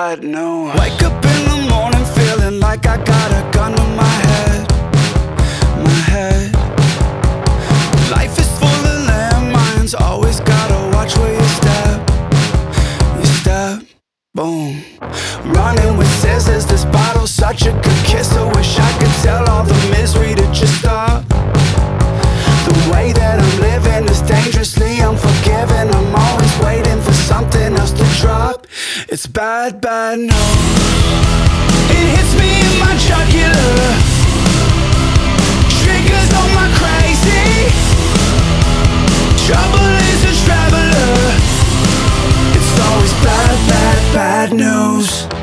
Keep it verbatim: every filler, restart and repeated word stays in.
bad news. Wake up in the morning feeling like I got a gun to my head, my head. Life is full of landmines, always gotta watch where you step, you step, boom. Running with scissors, this bottle's such a good kiss. I wish I could tell all the misery to just stop. The way that I'm living is dangerously unforgiving. I'm always waiting for something else to drop. It's bad, bad news. It hits me in my jugular, triggers on my crazy. Trouble is a traveler. It's always bad, bad, bad news.